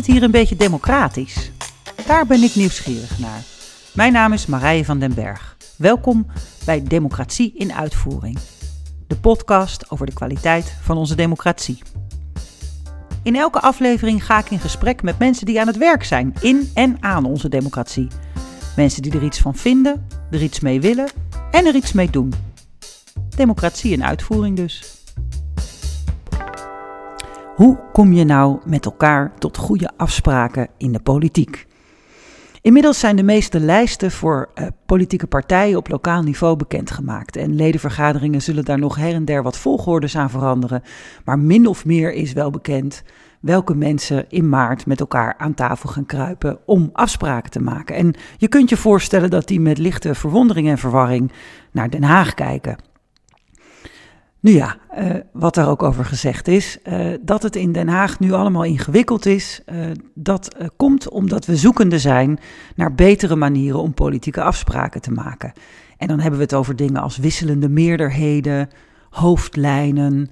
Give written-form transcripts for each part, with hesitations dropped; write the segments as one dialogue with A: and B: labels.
A: het hier een beetje democratisch? Daar ben ik nieuwsgierig naar. Mijn naam is Marije van den Berg. Welkom bij Democratie in Uitvoering. De podcast over de kwaliteit van onze democratie. In elke aflevering ga ik in gesprek met mensen die aan het werk zijn in en aan onze democratie. Mensen die er iets van vinden, er iets mee willen en er iets mee doen. Democratie in uitvoering dus. Hoe kom je nou met elkaar tot goede afspraken in de politiek? Inmiddels zijn de meeste lijsten voor politieke partijen op lokaal niveau bekendgemaakt. En ledenvergaderingen zullen daar nog her en der wat volgordes aan veranderen. Maar min of meer is wel bekend welke mensen in maart met elkaar aan tafel gaan kruipen om afspraken te maken. En je kunt je voorstellen dat die met lichte verwondering en verwarring naar Den Haag kijken. Nu ja, wat er ook over gezegd is, dat het in Den Haag nu allemaal ingewikkeld is, dat komt omdat we zoekende zijn naar betere manieren om politieke afspraken te maken. En dan hebben we het over dingen als wisselende meerderheden, hoofdlijnen,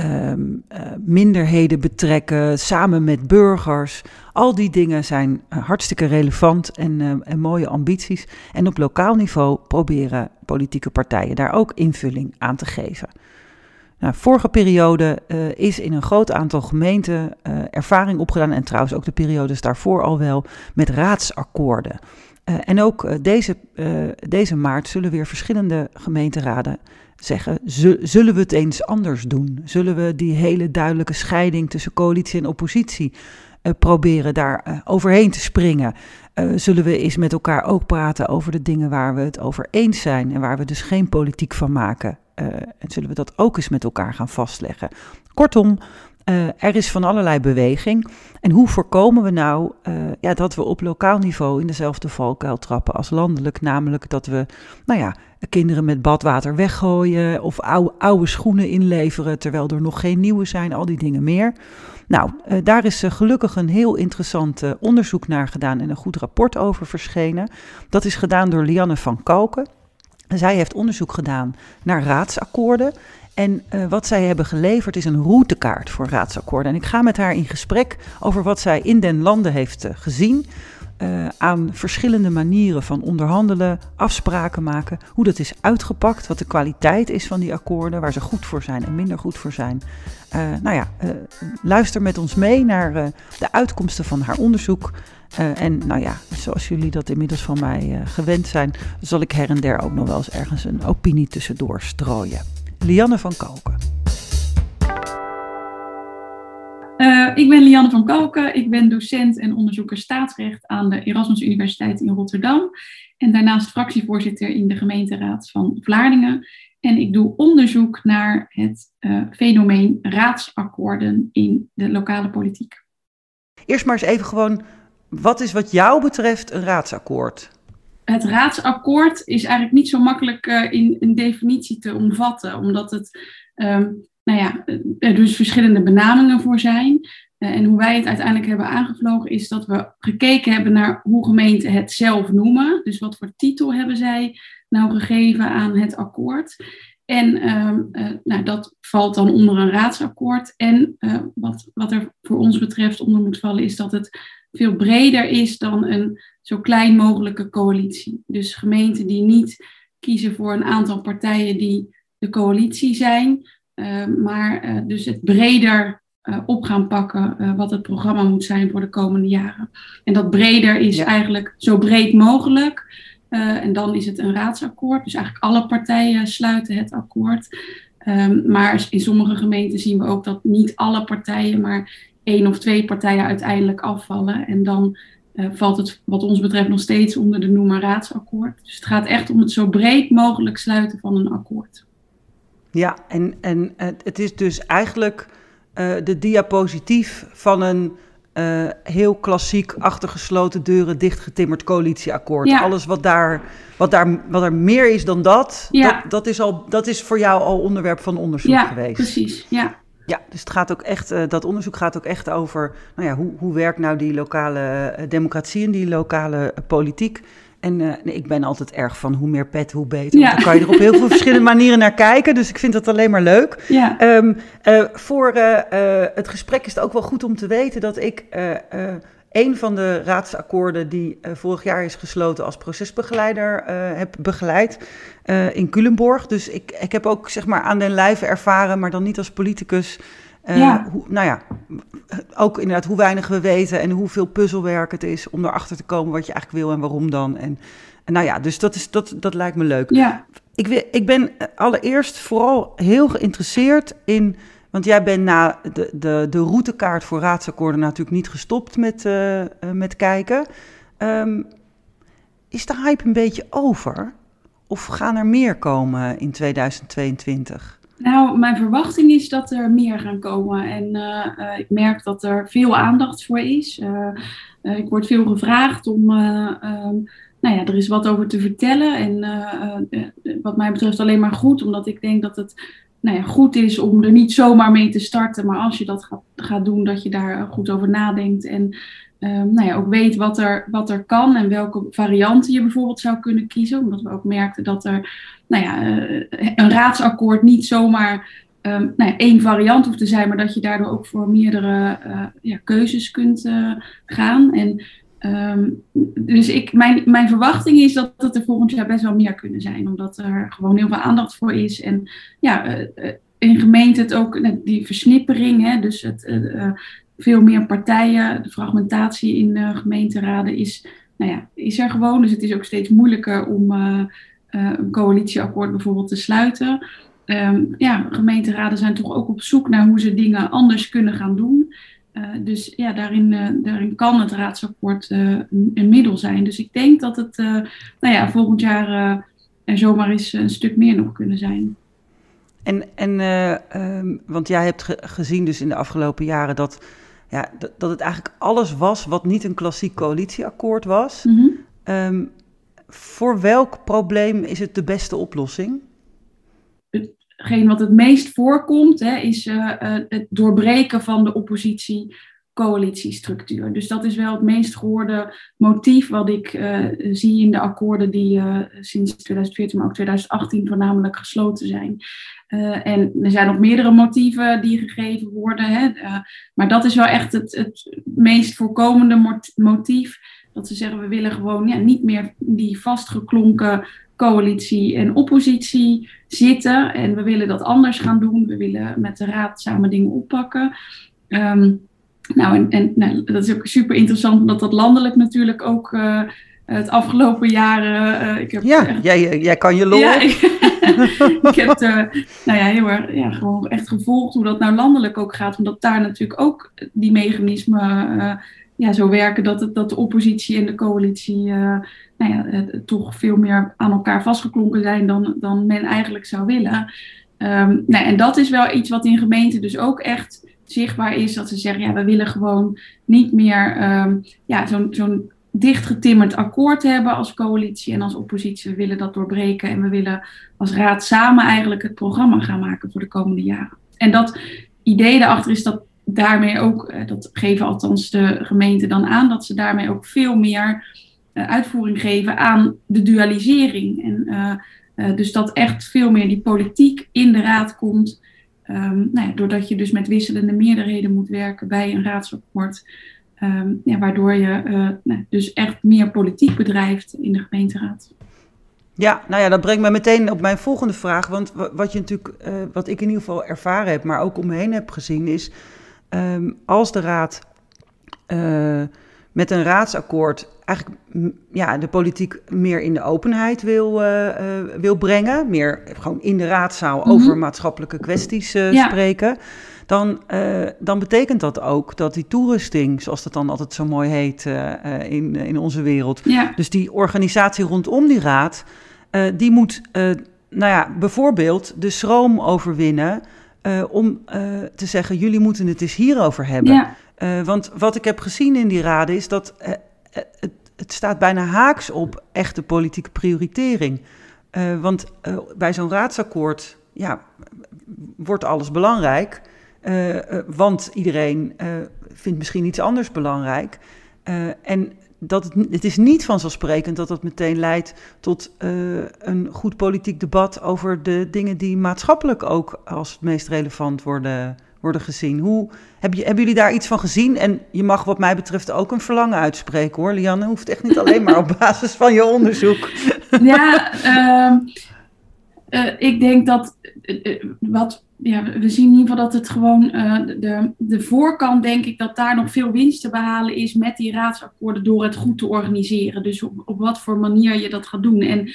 A: minderheden betrekken, samen met burgers. Al die dingen zijn hartstikke relevant en mooie ambities. En op lokaal niveau proberen politieke partijen daar ook invulling aan te geven. Nou, vorige periode is in een groot aantal gemeenten ervaring opgedaan en trouwens ook de periodes daarvoor al wel met raadsakkoorden. En ook deze maart zullen weer verschillende gemeenteraden zeggen, zullen we het eens anders doen? Zullen we die hele duidelijke scheiding tussen coalitie en oppositie proberen daar overheen te springen? Zullen we eens met elkaar ook praten over de dingen waar we het over eens zijn en waar we dus geen politiek van maken? En zullen we dat ook eens met elkaar gaan vastleggen? Kortom, er is van allerlei beweging. En hoe voorkomen we nou dat we op lokaal niveau in dezelfde valkuil trappen als landelijk? Namelijk dat we kinderen met badwater weggooien of oude schoenen inleveren terwijl er nog geen nieuwe zijn, al die dingen meer. Nou, daar is gelukkig een heel interessant onderzoek naar gedaan en een goed rapport over verschenen. Dat is gedaan door Lianne van Kalken. Zij heeft onderzoek gedaan naar raadsakkoorden en wat zij hebben geleverd is een routekaart voor raadsakkoorden. En ik ga met haar in gesprek over wat zij in den landen heeft gezien aan verschillende manieren van onderhandelen, afspraken maken, hoe dat is uitgepakt, wat de kwaliteit is van die akkoorden, waar ze goed voor zijn en minder goed voor zijn. Luister met ons mee naar de uitkomsten van haar onderzoek. Zoals jullie dat inmiddels van mij gewend zijn, zal ik her en der ook nog wel eens ergens een opinie tussendoor strooien. Lianne van Kalken.
B: Ik ben Lianne van Kalken. Ik ben docent en onderzoeker staatsrecht aan de Erasmus Universiteit in Rotterdam. En daarnaast fractievoorzitter in de gemeenteraad van Vlaardingen. En ik doe onderzoek naar het fenomeen raadsakkoorden in de lokale politiek.
A: Eerst maar eens even gewoon, wat is wat jou betreft een raadsakkoord?
B: Het raadsakkoord is eigenlijk niet zo makkelijk in een definitie te omvatten, omdat het er dus verschillende benamingen voor zijn. En hoe wij het uiteindelijk hebben aangevlogen is dat we gekeken hebben naar hoe gemeenten het zelf noemen. Dus wat voor titel hebben zij nou gegeven aan het akkoord. En dat valt dan onder een raadsakkoord. En wat er voor ons betreft onder moet vallen is dat het veel breder is dan een zo klein mogelijke coalitie. Dus gemeenten die niet kiezen voor een aantal partijen die de coalitie zijn, maar dus het breder op gaan pakken wat het programma moet zijn voor de komende jaren. En dat breder is eigenlijk zo breed mogelijk. En dan is het een raadsakkoord. Dus eigenlijk alle partijen sluiten het akkoord. Maar in sommige gemeenten zien we ook dat niet alle partijen, maar 1 of 2 partijen uiteindelijk afvallen. En dan valt het wat ons betreft nog steeds onder de noemer raadsakkoord. Dus het gaat echt om het zo breed mogelijk sluiten van een akkoord.
A: Ja, en het is dus eigenlijk de diapositief van een heel klassiek achter gesloten deuren dichtgetimmerd coalitieakkoord. Ja. Alles wat er meer is dan dat, dat is voor jou al onderwerp van onderzoek geweest. Ja,
B: precies.
A: Ja, dus het gaat ook echt, dat onderzoek gaat ook echt over hoe werkt nou die lokale democratie en die lokale politiek. En ik ben altijd erg van hoe meer pet, hoe beter. Ja. Dan kan je er op heel veel verschillende manieren naar kijken. Dus ik vind dat alleen maar leuk. Ja. Voor het gesprek is het ook wel goed om te weten dat ik een van de raadsakkoorden die vorig jaar is gesloten als procesbegeleider heb begeleid in Culemborg. Dus ik heb ook zeg maar aan den lijve ervaren, maar dan niet als politicus. Ook inderdaad hoe weinig we weten en hoeveel puzzelwerk het is om erachter te komen wat je eigenlijk wil en waarom dan. En dus dat lijkt me leuk.
B: Ja.
A: Ik ben allereerst vooral heel geïnteresseerd in, want jij bent na de routekaart voor raadsakkoorden natuurlijk niet gestopt met kijken. Is de hype een beetje over? Of gaan er meer komen in 2022?
B: Nou, mijn verwachting is dat er meer gaan komen. En ik merk dat er veel aandacht voor is. Ik word veel gevraagd om... er is wat over te vertellen. En wat mij betreft alleen maar goed. Omdat ik denk dat het goed is om er niet zomaar mee te starten. Maar als je dat gaat doen, dat je daar goed over nadenkt. En ook weet wat er kan. En welke varianten je bijvoorbeeld zou kunnen kiezen. Omdat we ook merkten dat er een raadsakkoord niet zomaar één variant hoeft te zijn. Maar dat je daardoor ook voor meerdere keuzes kunt gaan. En dus mijn verwachting is dat het er volgend jaar best wel meer kunnen zijn. Omdat er gewoon heel veel aandacht voor is. En in gemeente het ook, die versnippering, hè, dus veel meer partijen, de fragmentatie in gemeenteraden is er gewoon. Dus het is ook steeds moeilijker om een coalitieakkoord bijvoorbeeld te sluiten. Gemeenteraden zijn toch ook op zoek naar hoe ze dingen anders kunnen gaan doen. Dus daarin kan het raadsakkoord een middel zijn. Dus ik denk dat het volgend jaar er zomaar eens een stuk meer nog kunnen zijn.
A: Want jij hebt gezien dus in de afgelopen jaren dat het eigenlijk alles was wat niet een klassiek coalitieakkoord was. Mm-hmm. Voor welk probleem is het de beste oplossing?
B: Hetgeen wat het meest voorkomt, is het doorbreken van de oppositie-coalitiestructuur. Dus dat is wel het meest gehoorde motief wat ik zie in de akkoorden die sinds 2014, maar ook 2018 voornamelijk gesloten zijn. En er zijn nog meerdere motieven die gegeven worden. Maar dat is wel echt het meest voorkomende motief. Dat ze zeggen, we willen gewoon niet meer die vastgeklonken coalitie en oppositie zitten. En we willen dat anders gaan doen. We willen met de raad samen dingen oppakken. Dat is ook super interessant, omdat dat landelijk natuurlijk ook het afgelopen jaren...
A: jij kan je lol. Ja,
B: ik heb heel erg gewoon echt gevolgd hoe dat nou landelijk ook gaat. Omdat daar natuurlijk ook die mechanismen zo werken dat de oppositie en de coalitie toch veel meer aan elkaar vastgeklonken zijn dan men eigenlijk zou willen. En dat is wel iets wat in gemeenten dus ook echt zichtbaar is. Dat ze zeggen, we willen gewoon niet meer zo'n dichtgetimmerd akkoord hebben als coalitie en als oppositie. We willen dat doorbreken en we willen als raad samen eigenlijk het programma gaan maken voor de komende jaren. En dat idee daarachter is dat daarmee ook, dat geven althans de gemeenten dan aan, dat ze daarmee ook veel meer uitvoering geven aan de dualisering. En dus dat echt veel meer die politiek in de raad komt, doordat je dus met wisselende meerderheden moet werken bij een raadsakkoord. Waardoor je dus echt meer politiek bedrijft in de gemeenteraad.
A: Ja, dat brengt me meteen op mijn volgende vraag. Want wat ik in ieder geval ervaren heb, maar ook om me heen heb gezien, is als de raad met een raadsakkoord eigenlijk de politiek meer in de openheid wil brengen, meer gewoon in de raadzaal over maatschappelijke kwesties spreken, dan betekent dat ook dat die toerusting, zoals dat dan altijd zo mooi heet in onze wereld, dus die organisatie rondom die raad, die moet bijvoorbeeld de schroom overwinnen om te zeggen, jullie moeten het eens hierover hebben. Ja. Want wat ik heb gezien in die raden is dat het staat bijna haaks op echte politieke prioritering. Want bij zo'n raadsakkoord wordt alles belangrijk. Want iedereen vindt misschien iets anders belangrijk. En het is niet vanzelfsprekend dat dat meteen leidt tot een goed politiek debat over de dingen die maatschappelijk ook als het meest relevant worden worden gezien. Hebben jullie daar iets van gezien? En je mag wat mij betreft ook een verlangen uitspreken, hoor. Lianne, hoeft echt niet alleen maar op basis van je onderzoek.
B: Ja, ik denk dat we zien in ieder geval dat het gewoon de voorkant, denk ik, dat daar nog veel winst te behalen is met die raadsakkoorden door het goed te organiseren. Dus op wat voor manier je dat gaat doen. En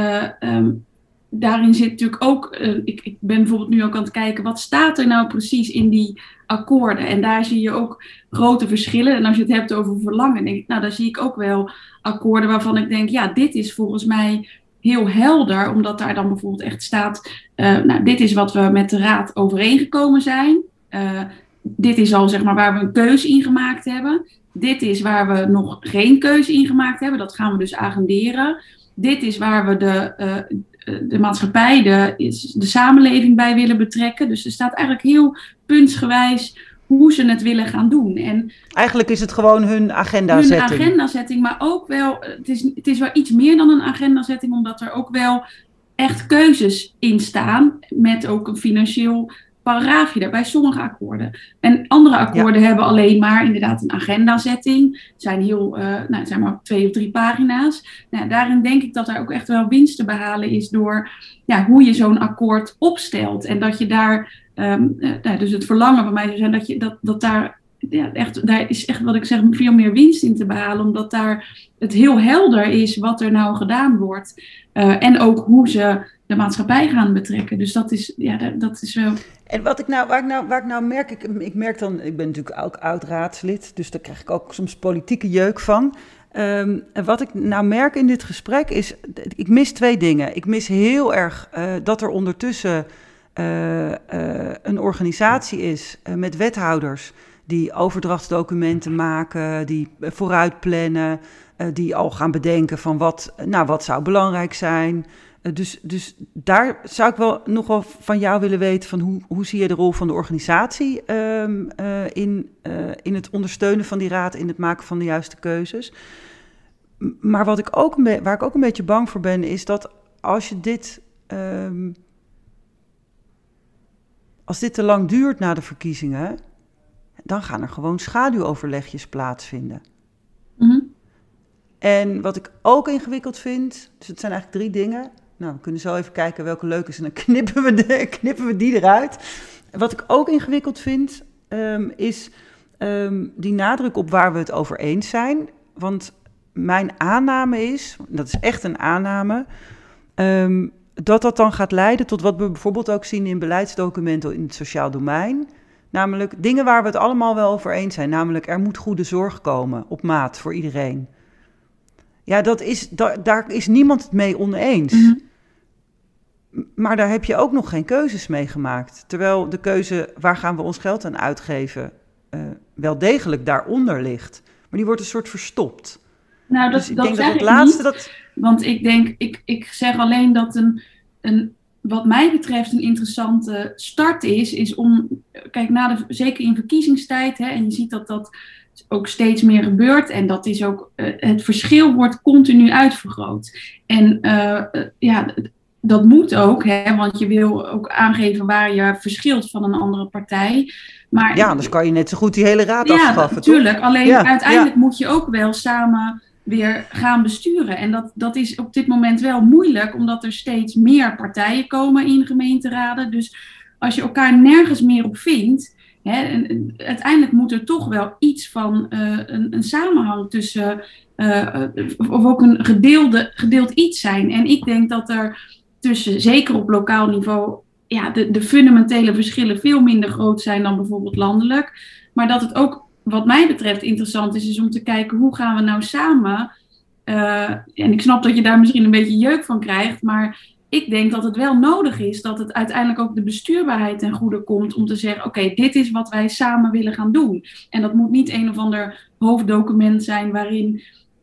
B: daarin zit natuurlijk ook, ik ben bijvoorbeeld nu ook aan het kijken, wat staat er nou precies in die akkoorden? En daar zie je ook grote verschillen. En als je het hebt over verlangen, denk ik, nou, daar zie ik ook wel akkoorden waarvan ik denk, ja, dit is volgens mij heel helder, omdat daar dan bijvoorbeeld echt staat, dit is wat we met de raad overeengekomen zijn. Dit is al, zeg maar, waar we een keuze in gemaakt hebben. Dit is waar we nog geen keuze in gemaakt hebben. Dat gaan we dus agenderen. Dit is waar we de maatschappij, de samenleving bij willen betrekken. Dus er staat eigenlijk heel puntsgewijs hoe ze het willen gaan doen. En
A: eigenlijk is het gewoon hun agendazetting.
B: Hun agendazetting, maar ook wel, het is wel iets meer dan een agendazetting, omdat er ook wel echt keuzes in staan, met ook een financieel paragraafje daar bij sommige akkoorden. En andere akkoorden hebben alleen maar inderdaad een agendazetting. Zijn zijn maar 2 of 3 pagina's. Nou, daarin denk ik dat er ook echt wel winst te behalen is door hoe je zo'n akkoord opstelt. En dat je daar, dus het verlangen van mij zou zijn dat daar is echt, wat ik zeg, veel meer winst in te behalen. Omdat daar het heel helder is wat er nou gedaan wordt. En ook hoe ze de maatschappij gaan betrekken. Dus dat is wel. En
A: waar ik nou merk, ik merk dan, ik ben natuurlijk ook oud-raadslid, dus daar krijg ik ook soms politieke jeuk van. Wat ik nou merk in dit gesprek is, ik mis 2 dingen. Ik mis heel erg dat er ondertussen een organisatie is met wethouders die overdrachtsdocumenten maken, die vooruit plannen, die al gaan bedenken van wat zou belangrijk zijn. Dus daar zou ik wel nog wel van jou willen weten van hoe zie je de rol van de organisatie in het ondersteunen van die raad, in het maken van de juiste keuzes. Maar waar ik ook een beetje bang voor ben, is dat als dit te lang duurt na de verkiezingen, dan gaan er gewoon schaduwoverlegjes plaatsvinden.
B: Mm-hmm.
A: En wat ik ook ingewikkeld vind, dus het zijn eigenlijk 3 dingen. Nou, we kunnen zo even kijken welke leuk is en dan knippen we die eruit. Wat ik ook ingewikkeld vind, is die nadruk op waar we het over eens zijn. Want mijn aanname is, dat is echt een aanname, dat dan gaat leiden tot wat we bijvoorbeeld ook zien in beleidsdocumenten in het sociaal domein. Namelijk dingen waar we het allemaal wel over eens zijn. Namelijk, er moet goede zorg komen op maat voor iedereen. Ja, daar is niemand het mee oneens. Mm-hmm. Maar daar heb je ook nog geen keuzes mee gemaakt. Terwijl de keuze, waar gaan we ons geld aan uitgeven, wel degelijk daaronder ligt. Maar die wordt een soort verstopt.
B: Nou,
A: dus ik
B: dat
A: denk
B: zeg
A: dat het
B: ik
A: laatste
B: niet, want ik denk, ik zeg alleen dat wat mij betreft een interessante start is om, kijk, zeker in verkiezingstijd, en je ziet dat ook steeds meer gebeurt en dat is ook, het verschil wordt continu uitvergroot. En dat moet ook, want je wil ook aangeven waar je verschilt van een andere partij. Maar,
A: ja, anders kan je net zo goed die hele raad afschaffen.
B: Ja, natuurlijk. Alleen uiteindelijk moet je ook wel samen weer gaan besturen. En dat is op dit moment wel moeilijk, omdat er steeds meer partijen komen in gemeenteraden. Dus als je elkaar nergens meer op vindt, uiteindelijk moet er toch wel iets van een samenhang tussen, of ook een gedeeld iets zijn. En ik denk dat er tussen, zeker op lokaal niveau, de fundamentele verschillen veel minder groot zijn dan bijvoorbeeld landelijk. Maar dat het ook, wat mij betreft, interessant is om te kijken hoe gaan we nou samen. En ik snap dat je daar misschien een beetje jeuk van krijgt, maar ik denk dat het wel nodig is dat het uiteindelijk ook de bestuurbaarheid ten goede komt om te zeggen, oké, dit is wat wij samen willen gaan doen. En dat moet niet een of ander hoofddocument zijn waarin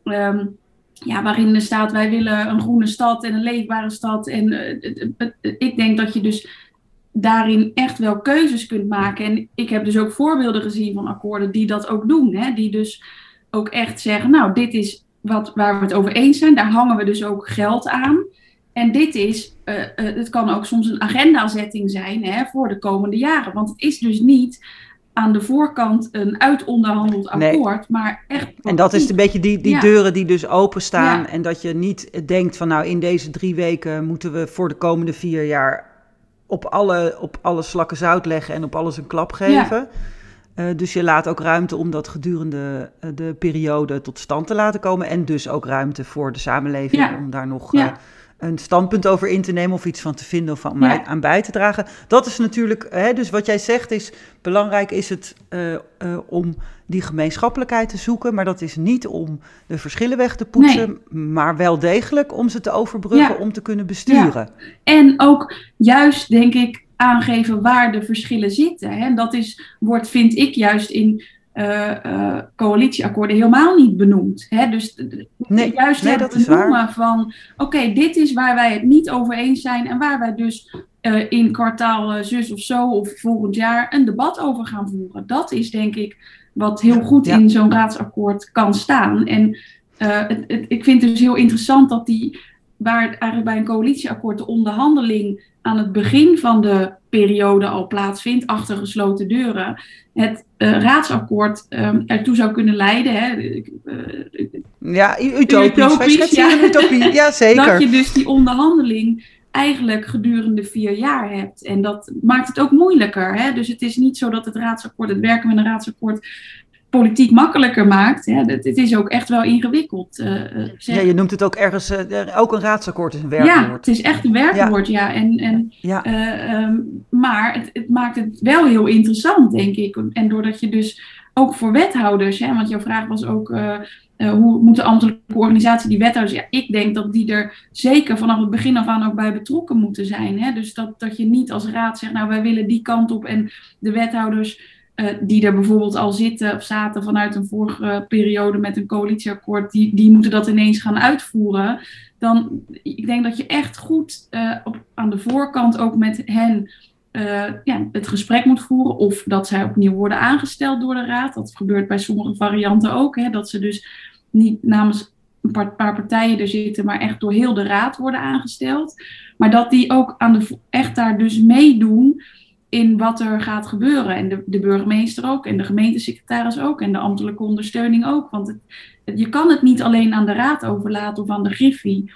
B: er staat, wij willen een groene stad en een leefbare stad. En ik denk dat je dus daarin echt wel keuzes kunt maken. En ik heb dus ook voorbeelden gezien van akkoorden die dat ook doen. Die dus ook echt zeggen, nou, dit is waar we het over eens zijn. Daar hangen we dus ook geld aan. En dit is, het kan ook soms een agendazetting zijn voor de komende jaren. Want het is dus niet aan de voorkant een uitonderhandeld akkoord, maar echt...
A: En dat is een beetje die deuren die dus openstaan. Ja. En dat je niet denkt van in deze 3 weken moeten we voor de komende 4 jaar op alle slakken zout leggen en op alles een klap geven. Ja. Dus je laat ook ruimte om dat gedurende de periode tot stand te laten komen. En dus ook ruimte voor de samenleving om daar nog een standpunt over in te nemen of iets van te vinden of aan bij te dragen. Dat is natuurlijk, dus wat jij zegt is, belangrijk is het om die gemeenschappelijkheid te zoeken, maar dat is niet om de verschillen weg te poetsen, maar wel degelijk om ze te overbruggen om te kunnen besturen.
B: Ja. En ook juist, denk ik, aangeven waar de verschillen zitten. Hè. Dat wordt, vind ik, juist in coalitieakkoorden helemaal niet benoemd. Hè? Dus juist het benoemen van oké, dit is waar wij het niet over eens zijn en waar wij dus in kwartaal zus of zo of volgend jaar een debat over gaan voeren. Dat is denk ik wat heel goed in zo'n raadsakkoord kan staan. En ik vind het dus heel interessant dat waar eigenlijk bij een coalitieakkoord de onderhandeling aan het begin van de periode al plaatsvindt, achter gesloten deuren, het raadsakkoord ertoe zou kunnen leiden. Hè,
A: utopisch. Wij schetsen een utopie. Ja, zeker.
B: Dat je dus die onderhandeling eigenlijk gedurende 4 jaar hebt. En dat maakt het ook moeilijker. Hè? Dus het is niet zo dat het werken met een raadsakkoord politiek makkelijker maakt. Hè? Het is ook echt wel ingewikkeld.
A: Je noemt het ook ergens, ook een raadsakkoord is een werkwoord.
B: Ja, het is echt een werkwoord, maar het maakt het wel heel interessant, denk ik. En doordat je dus ook voor wethouders, want jouw vraag was ook, hoe moet de ambtelijke organisatie die wethouders... Ja, ik denk dat die er zeker vanaf het begin af aan ook bij betrokken moeten zijn. Hè? Dus dat je niet als raad zegt, wij willen die kant op en de wethouders... die er bijvoorbeeld al zitten of zaten vanuit een vorige periode met een coalitieakkoord, die moeten dat ineens gaan uitvoeren. Dan, ik denk dat je echt goed aan de voorkant ook met hen het gesprek moet voeren. Of dat zij opnieuw worden aangesteld door de raad. Dat gebeurt bij sommige varianten ook. Hè, dat ze dus niet namens een paar partijen er zitten, maar echt door heel de raad worden aangesteld. Maar dat die ook echt daar dus meedoen in wat er gaat gebeuren. En de burgemeester ook, en de gemeentesecretaris ook, en de ambtelijke ondersteuning ook. Want je kan het niet alleen aan de raad overlaten of aan de griffie.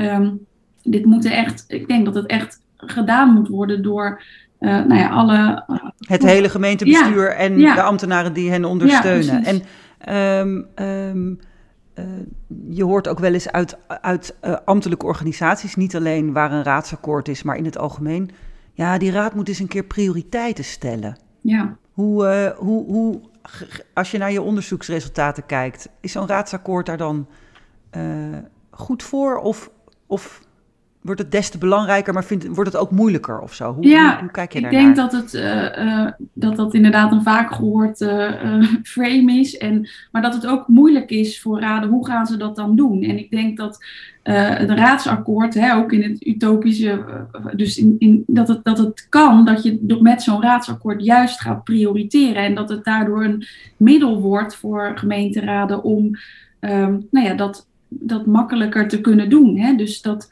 B: Ik denk dat het echt gedaan moet worden door alle...
A: het hele gemeentebestuur en de ambtenaren die hen ondersteunen. Ja, en je hoort ook wel eens uit ambtelijke organisaties, niet alleen waar een raadsakkoord is, maar in het algemeen. Ja, die raad moet eens een keer prioriteiten stellen. Ja. Hoe als je naar je onderzoeksresultaten kijkt, is zo'n raadsakkoord daar dan goed voor? Of wordt het des te belangrijker, maar wordt het ook moeilijker of zo? Hoe kijk je daarnaar?
B: Ik denk dat inderdaad een vaak gehoord frame is. Maar dat het ook moeilijk is voor raden, hoe gaan ze dat dan doen? En ik denk dat het raadsakkoord, ook in het utopische, dus dat het kan, dat je met zo'n raadsakkoord juist gaat prioriteren. En dat het daardoor een middel wordt voor gemeenteraden om dat makkelijker te kunnen doen. Hè? Dus dat...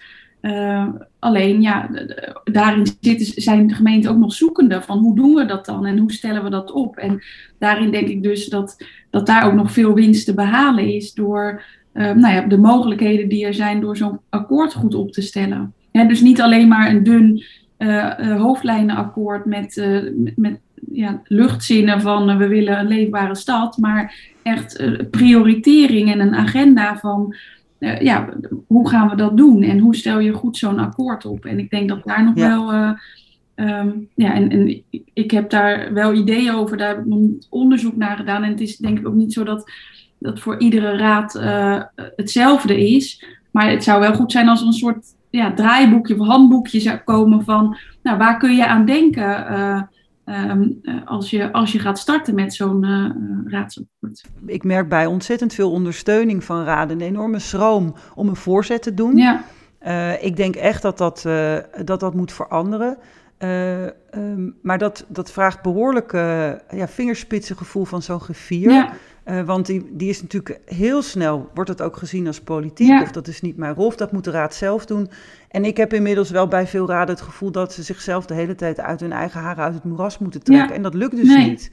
B: daarin zijn de gemeenten ook nog zoekende van hoe doen we dat dan en hoe stellen we dat op. En daarin denk ik dus dat daar ook nog veel winst te behalen is door de mogelijkheden die er zijn door zo'n akkoord goed op te stellen. Dus niet alleen maar een dun hoofdlijnenakkoord met luchtzinnen van we willen een leefbare stad, maar echt prioritering en een agenda van hoe gaan we dat doen en hoe stel je goed zo'n akkoord op? En ik denk dat daar nog wel... en ik heb daar wel ideeën over, daar heb ik nog niet onderzoek naar gedaan. En het is denk ik ook niet zo dat voor iedere raad hetzelfde is. Maar het zou wel goed zijn als er een soort draaiboekje of handboekje zou komen van... waar kun je aan denken... als je gaat starten met zo'n raadsakkoord.
A: Ik merk bij ontzettend veel ondersteuning van raden een enorme schroom om een voorzet te doen. Ja. Ik denk echt dat moet veranderen. Maar dat vraagt behoorlijk vingerspitsengevoel van zo'n griffier.
B: Ja.
A: Want die is natuurlijk heel snel, wordt het ook gezien als politiek.
B: Ja.
A: Of dat is niet mijn rol, of dat moet de raad zelf doen. En ik heb inmiddels wel bij veel raden het gevoel dat ze zichzelf de hele tijd uit hun eigen haren uit het moeras moeten trekken.
B: Ja.
A: En dat lukt dus niet.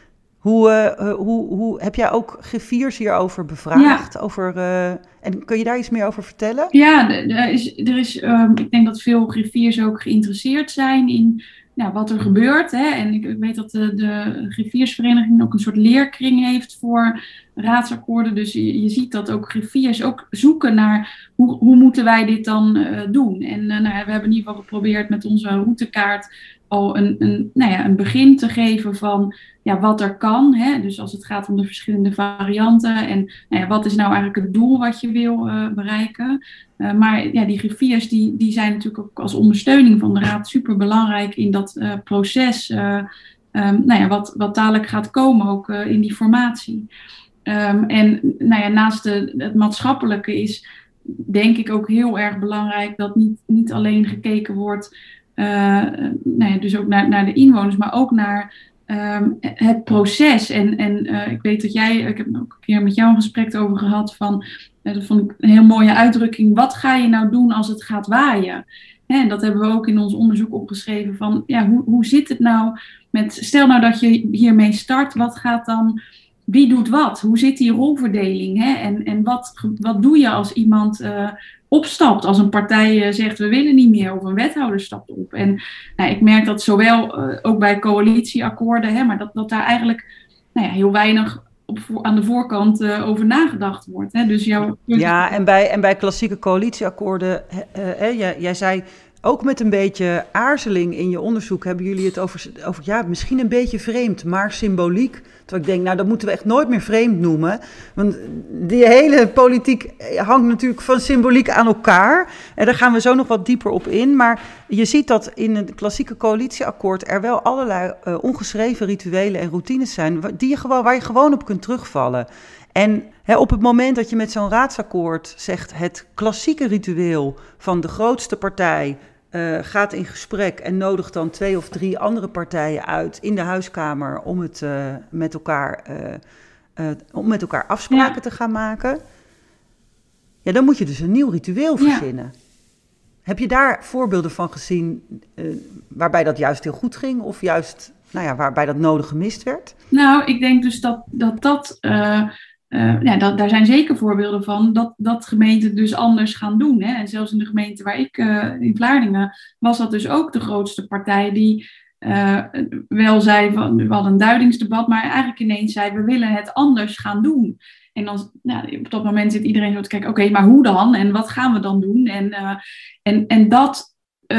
A: Hoe heb jij ook griffiers hierover bevraagd?
B: Ja.
A: En kun je daar iets meer over vertellen?
B: Ja, er is ik denk dat veel griffiers ook geïnteresseerd zijn in wat er gebeurt. Hè. En ik weet dat de griffiersvereniging ook een soort leerkring heeft voor raadsakkoorden. Dus je ziet dat ook griffiers ook zoeken naar hoe moeten wij dit dan doen. En we hebben in ieder geval geprobeerd met onze routekaart al een begin te geven van wat er kan. Hè? Dus als het gaat om de verschillende varianten en wat is nou eigenlijk het doel wat je wil bereiken. Maar die griffiers die zijn natuurlijk ook als ondersteuning van de raad super belangrijk in dat proces. Wat dadelijk gaat komen ook in die formatie. Naast het maatschappelijke is denk ik ook heel erg belangrijk dat niet alleen gekeken wordt dus ook naar de inwoners, maar ook naar het proces. En ik weet dat ik heb ook een keer met jou een gesprek over gehad van, dat vond ik een heel mooie uitdrukking, wat ga je nou doen als het gaat waaien? En dat hebben we ook in ons onderzoek opgeschreven van, hoe zit het nou met, stel nou dat je hiermee start, wie doet wat? Hoe zit die rolverdeling? Hè? En wat doe je als iemand opstapt? Als een partij zegt we willen niet meer of een wethouder stapt op. En ik merk dat zowel ook bij coalitieakkoorden, maar dat daar eigenlijk heel weinig aan de voorkant over nagedacht wordt. Hè? Dus
A: en bij klassieke coalitieakkoorden, jij zei ook met een beetje aarzeling in je onderzoek hebben jullie het over misschien een beetje vreemd, maar symboliek. Terwijl ik denk, dat moeten we echt nooit meer vreemd noemen. Want die hele politiek hangt natuurlijk van symboliek aan elkaar. En daar gaan we zo nog wat dieper op in. Maar je ziet dat in het klassieke coalitieakkoord er wel allerlei ongeschreven rituelen en routines zijn waar je gewoon op kunt terugvallen. En op het moment dat je met zo'n raadsakkoord zegt, het klassieke ritueel van de grootste partij gaat in gesprek en nodigt dan 2 of 3 andere partijen uit in de huiskamer om het met elkaar afspraken te gaan maken. Ja, dan moet je dus een nieuw ritueel verzinnen. Ja. Heb je daar voorbeelden van gezien waarbij dat juist heel goed ging of juist waarbij dat nodig gemist werd?
B: Nou, ik denk dus dat daar zijn zeker voorbeelden van dat gemeenten dus anders gaan doen. Hè? En zelfs in de gemeente waar ik, in Vlaardingen, was dat dus ook de grootste partij die wel zei, we hadden een duidingsdebat, maar eigenlijk ineens zei, we willen het anders gaan doen. En dan, op dat moment zit iedereen zo te kijken, oké, maar hoe dan? En wat gaan we dan doen? En dat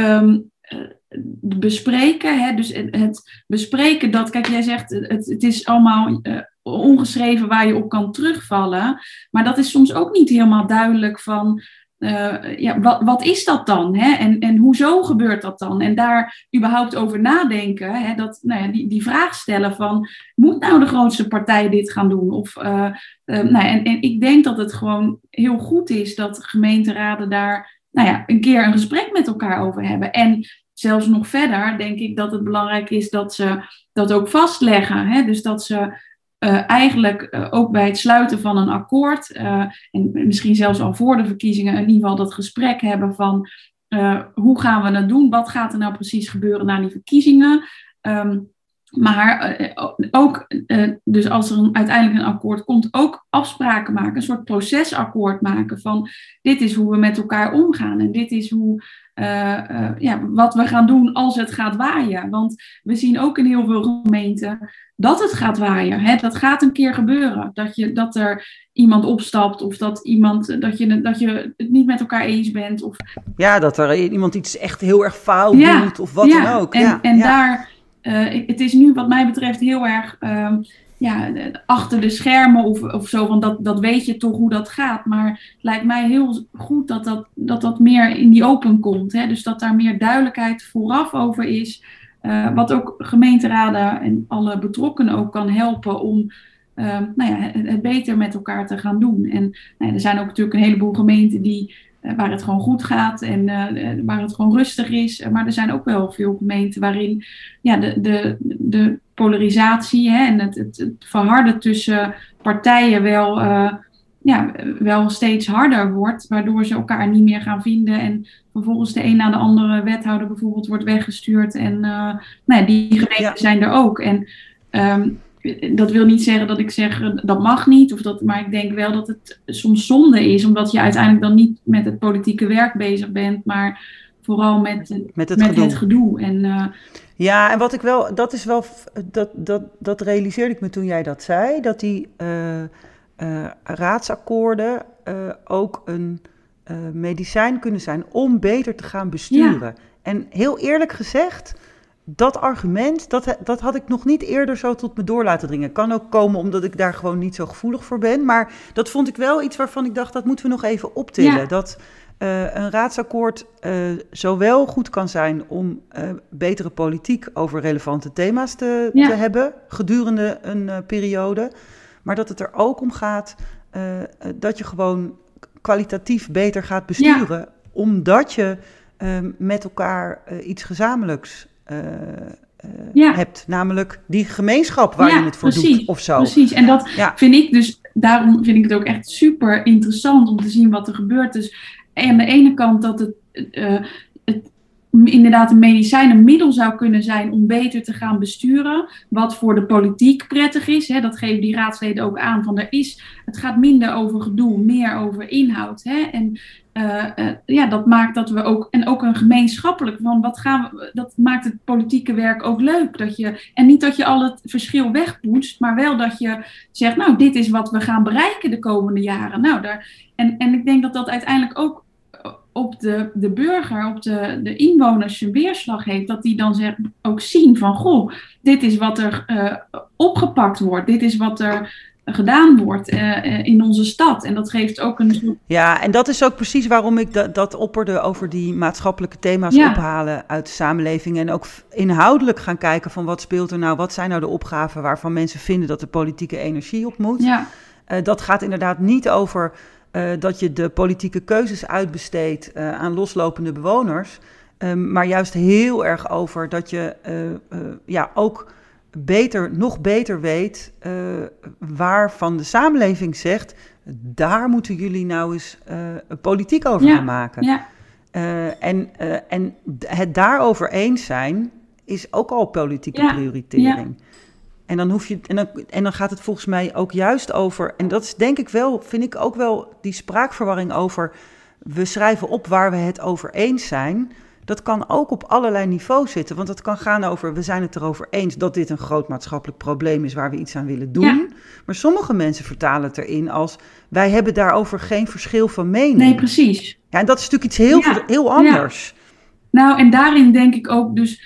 B: bespreken, hè, dus het bespreken dat, kijk, jij zegt, het is allemaal ongeschreven waar je op kan terugvallen, maar dat is soms ook niet helemaal duidelijk van, wat is dat dan? Hè? En hoezo gebeurt dat dan? En daar überhaupt over nadenken, hè? Die vraag stellen van, moet nou de grootste partij dit gaan doen? En ik denk dat het gewoon heel goed is dat gemeenteraden daar een keer een gesprek met elkaar over hebben. En zelfs nog verder denk ik dat het belangrijk is dat ze dat ook vastleggen. Hè? Dus dat ze eigenlijk ook bij het sluiten van een akkoord, en misschien zelfs al voor de verkiezingen, in ieder geval dat gesprek hebben van hoe gaan we het doen? Wat gaat er nou precies gebeuren na die verkiezingen? Maar ook, dus als er uiteindelijk een akkoord komt, ook afspraken maken, een soort procesakkoord maken van dit is hoe we met elkaar omgaan en dit is hoe, wat we gaan doen als het gaat waaien. Want we zien ook in heel veel gemeenten dat het gaat waaien. Hè? Dat gaat een keer gebeuren. Dat er iemand opstapt of dat je het niet met elkaar eens bent. Of
A: dat er iemand iets echt heel erg fout doet of wat dan ook.
B: Daar... het is nu wat mij betreft heel erg achter de schermen of zo, van dat weet je toch hoe dat gaat. Maar het lijkt mij heel goed dat meer in die open komt. Hè? Dus dat daar meer duidelijkheid vooraf over is. Wat ook gemeenteraden en alle betrokkenen ook kan helpen om het beter met elkaar te gaan doen. En er zijn ook natuurlijk een heleboel gemeenten die waar het gewoon goed gaat en waar het gewoon rustig is. Maar er zijn ook wel veel gemeenten waarin de polarisatie en het verharden tussen partijen wel steeds harder wordt, waardoor ze elkaar niet meer gaan vinden en vervolgens de een na de andere wethouder bijvoorbeeld wordt weggestuurd. En die gemeenten zijn er ook. En dat wil niet zeggen dat ik zeg dat mag niet, maar ik denk wel dat het soms zonde is, omdat je uiteindelijk dan niet met het politieke werk bezig bent, maar vooral met het gedoe. En,
A: ja, en wat ik wel, dat realiseerde ik me toen jij dat zei, dat die raadsakkoorden ook een medicijn kunnen zijn om beter te gaan besturen. Ja. En heel eerlijk gezegd, dat argument, dat had ik nog niet eerder zo tot me door laten dringen. Kan ook komen omdat ik daar gewoon niet zo gevoelig voor ben. Maar dat vond ik wel iets waarvan ik dacht, dat moeten we nog even optillen. Ja. Dat een raadsakkoord zowel goed kan zijn om betere politiek over relevante thema's te hebben gedurende een periode. Maar dat het er ook om gaat dat je gewoon kwalitatief beter gaat besturen. Omdat je met elkaar iets gezamenlijks hebt. Namelijk die gemeenschap waar je het voor doet of zo.
B: Precies, en dat vind ik dus, daarom vind ik het ook echt super interessant om te zien wat er gebeurt. Dus aan de ene kant dat het inderdaad een medicijn, een middel zou kunnen zijn om beter te gaan besturen. Wat voor de politiek prettig is. Hè, dat geven die raadsleden ook aan. Het gaat minder over gedoe, meer over inhoud. Hè, en dat maakt dat we ook, en ook een gemeenschappelijk, dat maakt het politieke werk ook leuk. En niet dat je al het verschil wegpoetst, maar wel dat je zegt, nou, dit is wat we gaan bereiken de komende jaren. En ik denk dat dat uiteindelijk ook op de burger, op de inwoners zijn weerslag heeft, dat die dan ook zien van, goh, dit is wat er opgepakt wordt, dit is wat er gedaan wordt in onze stad. En dat geeft ook een...
A: Ja, en dat is ook precies waarom ik dat opperde over die maatschappelijke thema's ophalen uit de samenleving en ook inhoudelijk gaan kijken van wat speelt er nou, wat zijn nou de opgaven waarvan mensen vinden dat de politieke energie op moet. Ja. Dat gaat inderdaad niet over dat je de politieke keuzes uitbesteedt aan loslopende bewoners, maar juist heel erg over dat je ook nog beter weet waarvan de samenleving zegt, daar moeten jullie nou eens politiek over gaan maken. Ja. En het daarover eens zijn is ook al politieke prioritering. Ja. En dan gaat het volgens mij ook juist over, en dat is denk ik wel, vind ik ook wel die spraakverwarring over, we schrijven op waar we het over eens zijn. Dat kan ook op allerlei niveaus zitten, want het kan gaan over, we zijn het erover eens dat dit een groot maatschappelijk probleem is waar we iets aan willen doen. Ja. Maar sommige mensen vertalen het erin als, wij hebben daarover geen verschil van mening.
B: Nee, precies.
A: Ja, en dat is natuurlijk iets heel anders.
B: Ja. Nou, en daarin denk ik ook dus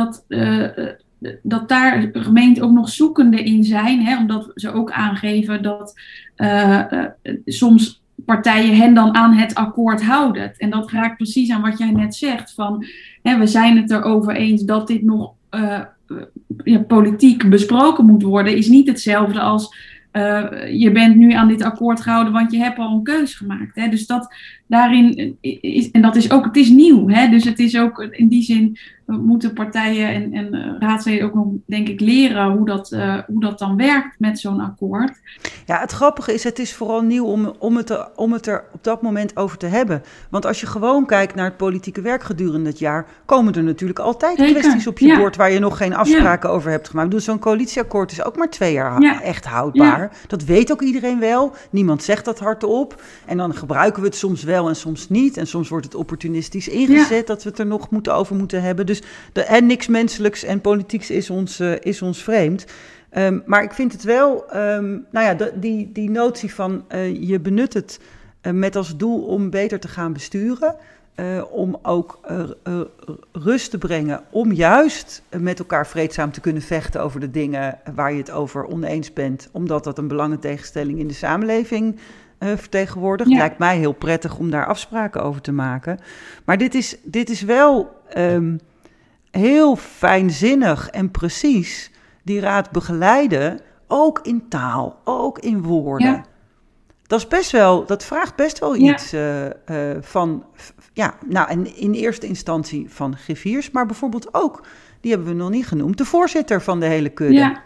B: dat daar gemeenten ook nog zoekende in zijn, hè, omdat ze ook aangeven dat soms partijen hen dan aan het akkoord houden. En dat raakt precies aan wat jij net zegt, van we zijn het erover eens dat dit nog politiek besproken moet worden, is niet hetzelfde als je bent nu aan dit akkoord gehouden, want je hebt al een keuze gemaakt. Hè? Dus dat daarin is, en dat is ook, het is nieuw. Hè? Dus het is ook in die zin, moeten partijen en raadsleden ook nog, denk ik, leren hoe dat dan werkt met zo'n akkoord.
A: Ja, het grappige is, het is vooral nieuw om het er op dat moment over te hebben. Want als je gewoon kijkt naar het politieke werk gedurende het jaar, komen er natuurlijk altijd kwesties op je bord waar je nog geen afspraken over hebt gemaakt. Dus zo'n coalitieakkoord is ook maar 2 jaar echt houdbaar. Ja. Dat weet ook iedereen wel. Niemand zegt dat hardop. En dan gebruiken we het soms wel en soms niet. En soms wordt het opportunistisch ingezet dat we het er nog over moeten hebben. Dus niks menselijks en politieks is ons vreemd. Maar ik vind het wel, die notie van je benut het met als doel om beter te gaan besturen. Om ook rust te brengen, om juist met elkaar vreedzaam te kunnen vechten over de dingen waar je het over oneens bent. Omdat dat een belangentegenstelling in de samenleving vertegenwoordigt. Ja. Lijkt mij heel prettig om daar afspraken over te maken. Maar dit is wel heel fijnzinnig en precies die raad begeleiden, ook in taal, ook in woorden. Ja. Dat vraagt best wel iets van, en in eerste instantie van griffiers, maar bijvoorbeeld ook, die hebben we nog niet genoemd, de voorzitter van de hele kudde. Ja.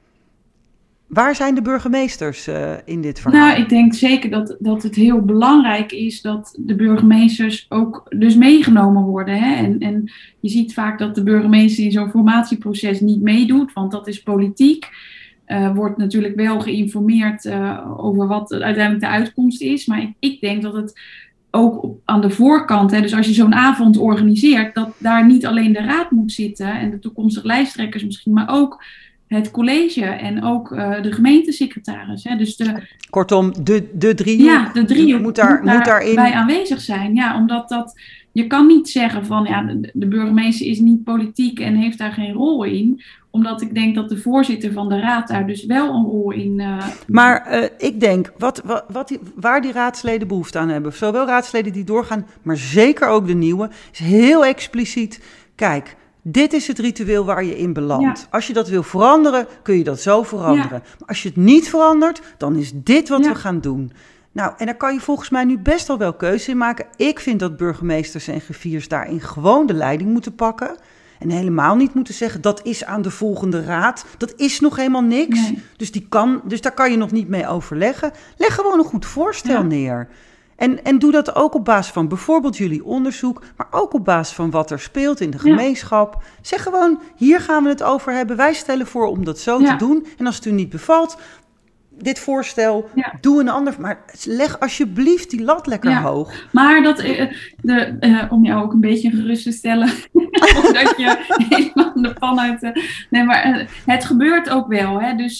A: Waar zijn de burgemeesters in dit verhaal?
B: Nou, ik denk zeker dat het heel belangrijk is dat de burgemeesters ook dus meegenomen worden. Hè? En je ziet vaak dat de burgemeester in zo'n formatieproces niet meedoet, want dat is politiek. Wordt natuurlijk wel geïnformeerd over wat uiteindelijk de uitkomst is. Maar ik denk dat het ook aan de voorkant, dus als je zo'n avond organiseert, dat daar niet alleen de raad moet zitten en de toekomstige lijsttrekkers misschien, maar ook het college en ook de gemeentesecretaris. Hè. Dus
A: kortom, de driehoek.
B: Ja, de driehoek
A: moet daarin
B: bij aanwezig zijn. Ja, omdat je kan niet zeggen van de burgemeester is niet politiek en heeft daar geen rol in. Omdat ik denk dat de voorzitter van de raad daar dus wel een rol in...
A: Maar ik denk, waar die raadsleden behoefte aan hebben, zowel raadsleden die doorgaan, maar zeker ook de nieuwe, is heel expliciet, kijk, dit is het ritueel waar je in belandt. Ja. Als je dat wil veranderen, kun je dat zo veranderen. Ja. Maar als je het niet verandert, dan is dit wat we gaan doen. Nou, en daar kan je volgens mij nu best wel keuze in maken. Ik vind dat burgemeesters en griffiers daarin gewoon de leiding moeten pakken. En helemaal niet moeten zeggen, dat is aan de volgende raad. Dat is nog helemaal niks. Nee. Dus daar kan je nog niet mee overleggen. Leg gewoon een goed voorstel neer. En doe dat ook op basis van bijvoorbeeld jullie onderzoek, maar ook op basis van wat er speelt in de gemeenschap. Zeg gewoon, hier gaan we het over hebben. Wij stellen voor om dat zo te doen. En als het u niet bevalt, dit voorstel, doe een ander. Maar leg alsjeblieft die lat lekker hoog.
B: Maar om jou ook een beetje gerust te stellen, omdat je helemaal de pan uit... Nee, maar het gebeurt ook wel. Hè? Dus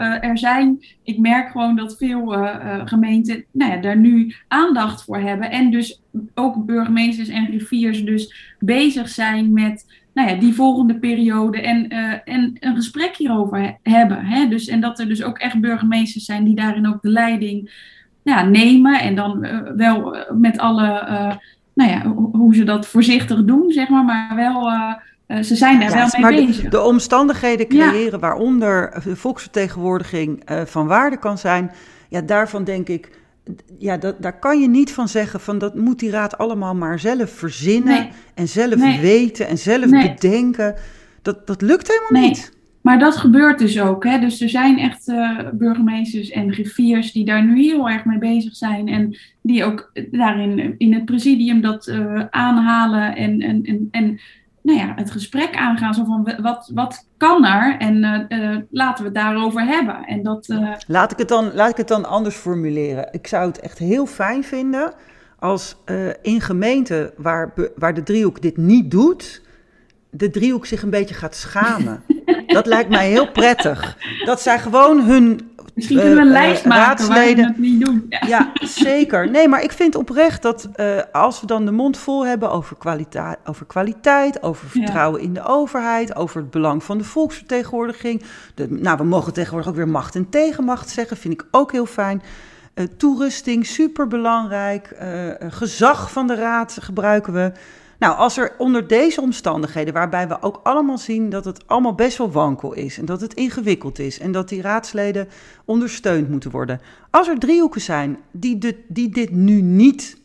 B: ik merk gewoon dat veel gemeenten daar nu aandacht voor hebben. En dus ook burgemeesters en griffiers dus bezig zijn met die volgende periode en een gesprek hierover hebben. Hè? Dus, en dat er dus ook echt burgemeesters zijn die daarin ook de leiding nemen. En dan wel met alle, hoe ze dat voorzichtig doen, zeg maar wel... ze zijn daar wel mee bezig.
A: De omstandigheden creëren waaronder de volksvertegenwoordiging van waarde kan zijn. Ja, daarvan denk ik, daar kan je niet van zeggen van dat moet die raad allemaal maar zelf verzinnen en zelf weten en zelf bedenken. Dat lukt helemaal niet.
B: Maar dat gebeurt dus ook. Hè? Dus er zijn echt burgemeesters en griffiers die daar nu heel erg mee bezig zijn. En die ook daarin in het presidium dat aanhalen en het gesprek aangaan. Zo van wat kan er? En laten we het daarover hebben. En dat,
A: Laat ik het dan anders formuleren. Ik zou het echt heel fijn vinden als in gemeenten waar de driehoek dit niet doet, de driehoek zich een beetje gaat schamen. Dat lijkt mij heel prettig. Dat zij gewoon hun
B: misschien kunnen we een lijst maken waar we dat niet doen.
A: Ja, zeker. Nee, maar ik vind oprecht dat als we dan de mond vol hebben over kwaliteit, over vertrouwen in de overheid, over het belang van de volksvertegenwoordiging. We mogen tegenwoordig ook weer macht en tegenmacht zeggen, vind ik ook heel fijn. Toerusting, superbelangrijk. Gezag van de raad gebruiken we. Nou, als er onder deze omstandigheden, waarbij we ook allemaal zien dat het allemaal best wel wankel is en dat het ingewikkeld is en dat die raadsleden ondersteund moeten worden. Als er driehoeken zijn die dit nu niet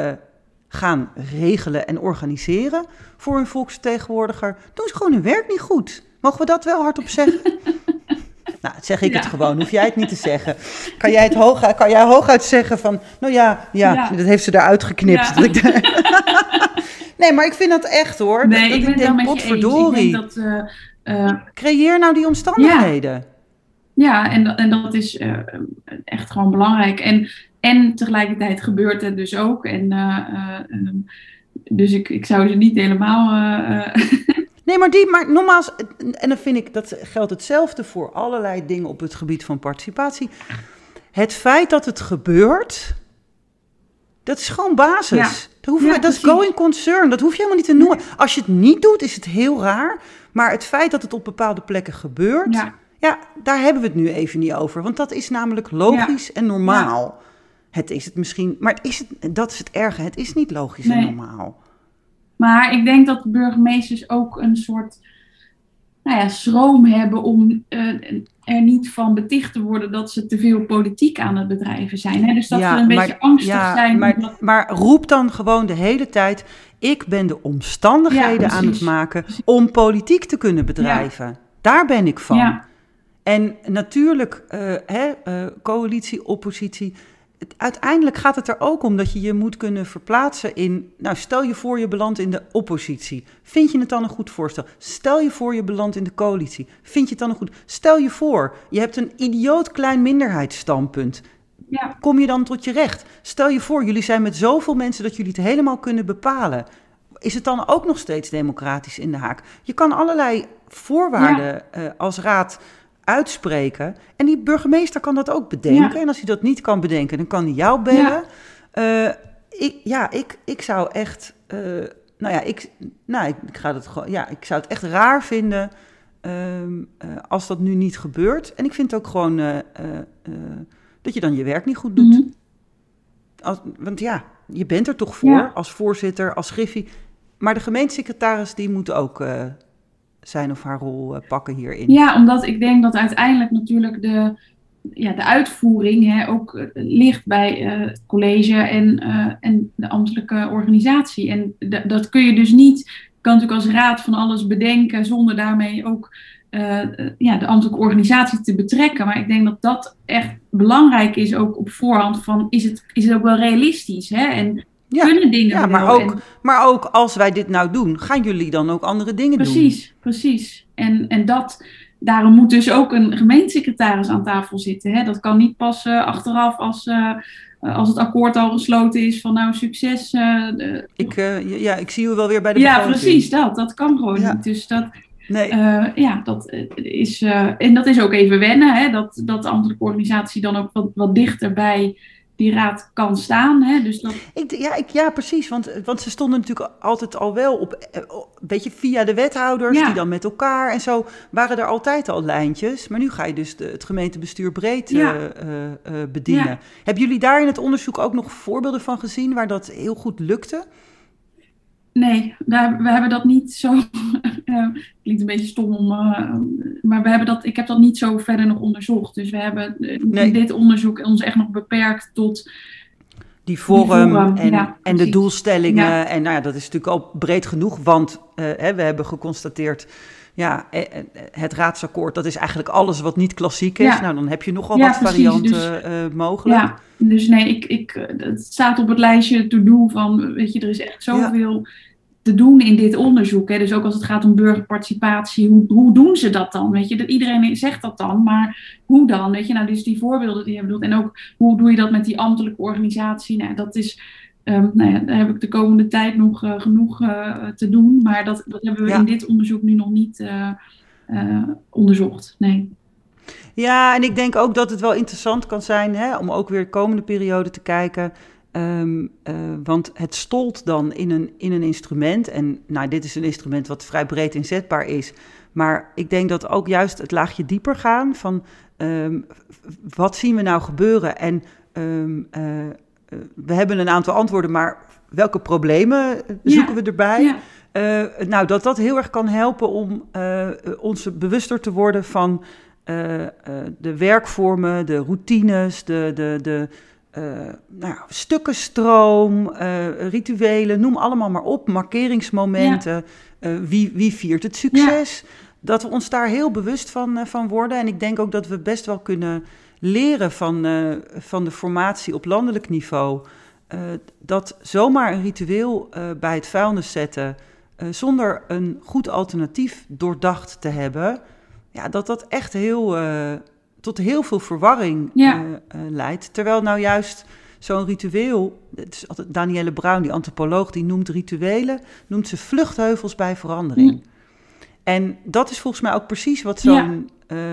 A: gaan regelen en organiseren voor hun volksvertegenwoordiger, doen ze gewoon hun werk niet goed. Mogen we dat wel hardop zeggen? Nou, zeg ik het gewoon, hoef jij het niet te zeggen. Kan jij hooguit zeggen van, dat heeft ze eruit geknipt. Ja. Nee, maar ik vind dat echt hoor.
B: Nee, ik ben het wel met je eens. Ik denk dat,
A: creëer nou die omstandigheden.
B: Ja, en dat is echt gewoon belangrijk. En tegelijkertijd gebeurt het dus ook. Dus ik zou ze niet helemaal...
A: Nee, maar nogmaals, en dan vind ik, dat geldt hetzelfde voor allerlei dingen op het gebied van participatie. Het feit dat het gebeurt, dat is gewoon basis. Dat is going concern, dat hoef je helemaal niet te noemen. Als je het niet doet, is het heel raar. Maar het feit dat het op bepaalde plekken gebeurt, daar hebben we het nu even niet over. Want dat is namelijk logisch en normaal. Ja. Het is het misschien, maar dat is het erge. Het is niet logisch en normaal.
B: Maar ik denk dat de burgemeesters ook een soort schroom hebben om er niet van beticht te worden dat ze te veel politiek aan het bedrijven zijn. Hè? Dus dat ze een beetje angstig zijn.
A: Maar roep dan gewoon de hele tijd, ik ben de omstandigheden aan het maken om politiek te kunnen bedrijven. Ja. Daar ben ik van. Ja. En natuurlijk, coalitie, oppositie. Uiteindelijk gaat het er ook om dat je je moet kunnen verplaatsen in... Nou, stel je voor je belandt in de oppositie. Vind je het dan een goed voorstel? Stel je voor je belandt in de coalitie. Vind je het dan een goed... Stel je voor, je hebt een idioot klein minderheidsstandpunt. Ja. Kom je dan tot je recht? Stel je voor, jullie zijn met zoveel mensen dat jullie het helemaal kunnen bepalen. Is het dan ook nog steeds democratisch in de haak? Je kan allerlei voorwaarden als raad... uitspreken. En die burgemeester kan dat ook bedenken. Ja. En als hij dat niet kan bedenken, dan kan hij jou bellen. Ja. Ik zou echt... ik ga dat gewoon... Ja, ik zou het echt raar vinden als dat nu niet gebeurt. En ik vind ook gewoon dat je dan je werk niet goed doet. Mm-hmm. Want ja, je bent er toch voor als voorzitter, als griffie. Maar de gemeentesecretaris die moet ook... zijn of haar rol pakken hierin.
B: Ja, omdat ik denk dat uiteindelijk natuurlijk de uitvoering ook ligt bij het college en de ambtelijke organisatie. En dat kun je dus niet, je kan natuurlijk als raad van alles bedenken zonder daarmee ook de ambtelijke organisatie te betrekken. Maar ik denk dat dat echt belangrijk is ook op voorhand van is het ook wel realistisch, hè? En kunnen dingen
A: maar ook als wij dit nou doen, gaan jullie dan ook andere dingen doen?
B: Precies. En daarom moet dus ook een gemeentesecretaris aan tafel zitten. Hè? Dat kan niet pas achteraf als het akkoord al gesloten is van nou succes.
A: Ik zie u wel weer bij de begroting.
B: Ja, precies, dat kan gewoon niet. Dus dat... Nee. Dat is, en dat is ook even wennen, hè? Dat de ambtelijke organisatie dan ook wat dichter bij die raad kan staan. Hè? Dus dat...
A: Ja, precies. Want ze stonden natuurlijk altijd al wel op, een beetje via de wethouders, die dan met elkaar en zo, waren er altijd al lijntjes. Maar nu ga je dus het gemeentebestuur breed bedienen. Ja. Hebben jullie daar in het onderzoek ook nog voorbeelden van gezien waar dat heel goed lukte?
B: Nee, we hebben dat niet zo... klinkt een beetje stom maar ik heb dat niet zo verder nog onderzocht. Dus we hebben in dit onderzoek ons echt nog beperkt tot...
A: Die vorm en de doelstellingen. Ja. En nou ja, dat is natuurlijk al breed genoeg, want we hebben geconstateerd... Ja, het raadsakkoord, dat is eigenlijk alles wat niet klassiek is. Ja. Nou, dan heb je nogal wat varianten mogelijk. Ja,
B: dus nee, het staat op het lijstje to-do van... Weet je, er is echt zoveel te doen in dit onderzoek. Hè? Dus ook als het gaat om burgerparticipatie, hoe doen ze dat dan? Weet je, iedereen zegt dat dan, maar hoe dan? Weet je, nou, dus die voorbeelden die je bedoelt. En ook, hoe doe je dat met die ambtelijke organisatie? Nou, dat is... daar heb ik de komende tijd nog genoeg te doen. Maar dat hebben we in dit onderzoek nu nog niet onderzocht. Nee.
A: Ja, en ik denk ook dat het wel interessant kan zijn om ook weer de komende periode te kijken. Want het stolt dan in een instrument. En nou, dit is een instrument wat vrij breed inzetbaar is. Maar ik denk dat ook juist het laagje dieper gaan van wat zien we nou gebeuren en... we hebben een aantal antwoorden, maar welke problemen zoeken we erbij? Ja. Dat heel erg kan helpen om ons bewuster te worden van de werkvormen, de routines, de stukkenstroom, rituelen, noem allemaal maar op, markeringsmomenten. Ja. Wie viert het succes? Ja. Dat we ons daar heel bewust van worden. En ik denk ook dat we best wel kunnen... leren van de formatie op landelijk niveau, dat zomaar een ritueel bij het vuilnis zetten, zonder een goed alternatief doordacht te hebben, dat echt tot heel veel verwarring leidt. Terwijl nou juist zo'n ritueel, het is altijd Danielle Bruin, die antropoloog, die noemt rituelen, noemt ze vluchtheuvels bij verandering. En dat is volgens mij ook precies wat zo'n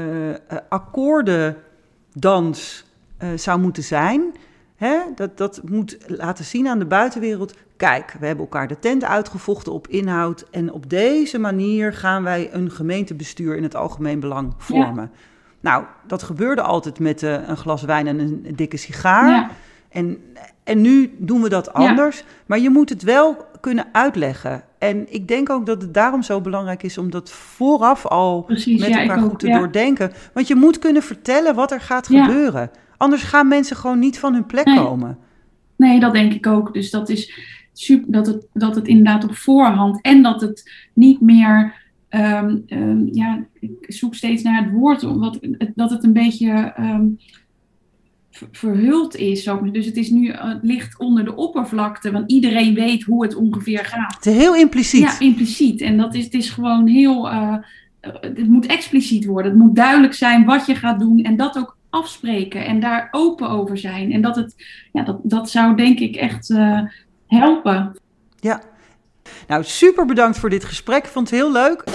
A: akkoordendans zou moeten zijn. Hè? Dat moet laten zien aan de buitenwereld. Kijk, we hebben elkaar de tent uitgevochten op inhoud. En op deze manier gaan wij een gemeentebestuur in het algemeen belang vormen. Ja. Nou, dat gebeurde altijd met een glas wijn en een dikke sigaar. Ja. En nu doen we dat anders. Maar je moet het wel kunnen uitleggen. En ik denk ook dat het daarom zo belangrijk is om dat vooraf al met elkaar goed te doordenken. Want je moet kunnen vertellen wat er gaat gebeuren. Anders gaan mensen gewoon niet van hun plek komen.
B: Nee, dat denk ik ook. Dus dat is super dat het inderdaad op voorhand en dat het niet meer... ik zoek steeds naar het woord, dat het een beetje verhuld is. Dus het is nu het ligt onder de oppervlakte, want iedereen weet hoe het ongeveer gaat.
A: Het is heel impliciet.
B: Ja, impliciet. En het is gewoon heel... het moet expliciet worden. Het moet duidelijk zijn wat je gaat doen en dat ook afspreken en daar open over zijn. En dat zou denk ik echt helpen.
A: Ja. Nou, super bedankt voor dit gesprek. Ik vond het heel leuk.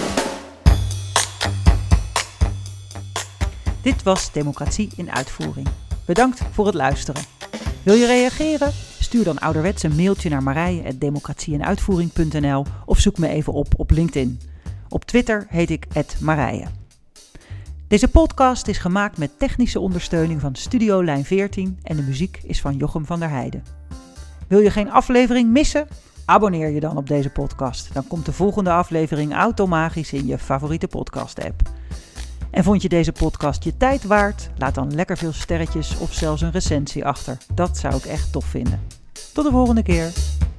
A: Dit was Democratie in Uitvoering. Bedankt voor het luisteren. Wil je reageren? Stuur dan ouderwets een mailtje naar marije@democratieinuitvoering.nl of zoek me even op LinkedIn. Op Twitter heet ik @Marije. Deze podcast is gemaakt met technische ondersteuning van Studio Lijn 14 en de muziek is van Jochem van der Heijden. Wil je geen aflevering missen? Abonneer je dan op deze podcast. Dan komt de volgende aflevering automatisch in je favoriete podcast-app. En vond je deze podcast je tijd waard? Laat dan lekker veel sterretjes of zelfs een recensie achter. Dat zou ik echt tof vinden. Tot de volgende keer.